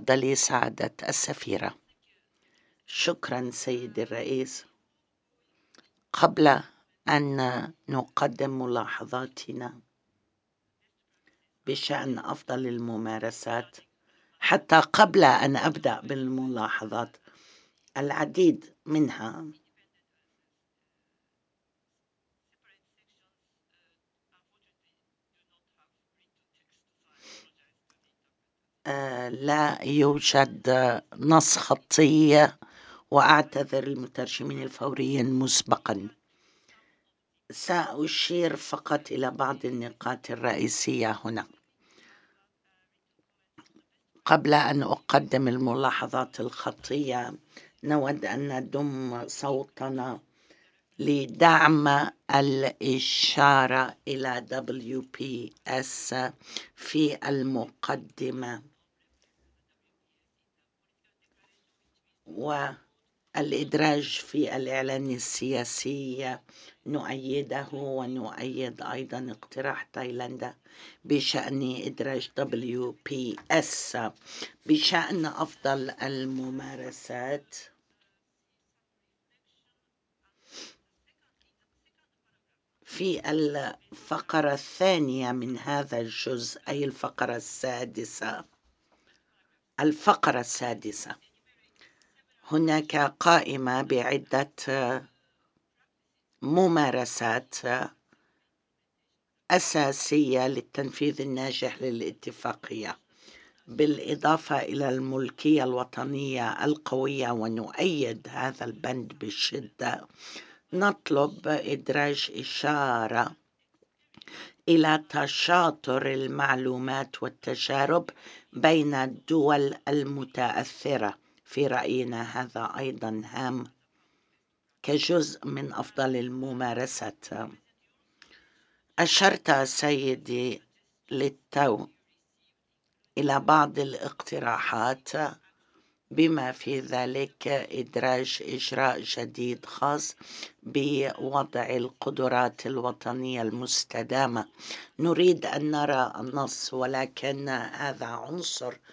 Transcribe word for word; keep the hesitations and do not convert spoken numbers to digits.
تفضلي سعادة السفيرة. شكرا سيدي الرئيس. قبل أن نقدم ملاحظاتنا بشأن أفضل الممارسات، حتى قبل أن أبدأ بالملاحظات، العديد منها آه لا يوجد نص خطي، وأعتذر المترجمين الفوريين مسبقا. سأشير فقط إلى بعض النقاط الرئيسية هنا قبل أن أقدم الملاحظات الخطية. نود أن نضم صوتنا لدعم الإشارة إلى دبليو بي إس في المقدمة، والإدراج في الإعلان السياسي نؤيده، ونؤيد أيضا اقتراح تايلاندا بشأن إدراج دبليو بي إس. بشأن أفضل الممارسات، في الفقرة الثانية من هذا الجزء، أي الفقرة السادسة الفقرة السادسة هناك قائمة بعدة ممارسات أساسية للتنفيذ الناجح للاتفاقية، بالإضافة إلى الملكية الوطنية القوية، ونؤيد هذا البند بشدة. نطلب إدراج إشارة إلى تشاطر المعلومات والتجارب بين الدول المتأثرة. في رأينا هذا أيضا هام كجزء من أفضل الممارسات. أشرت سيدي للتو إلى بعض الاقتراحات، بما في ذلك إدراج إجراء جديد خاص بوضع القدرات الوطنية المستدامة. نريد أن نرى النص، ولكن هذا عنصر